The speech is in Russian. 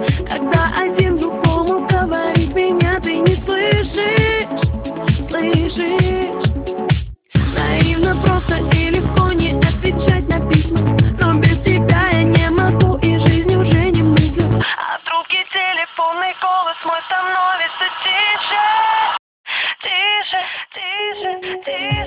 Когда один другому говорит, меня ты не слышишь, слышишь. Наивно, просто и легко не отвечать на письма, но без тебя я не могу и жизнь уже не мыслю. А в трубке телефонный голос мой становится тише, тише, тише, тише.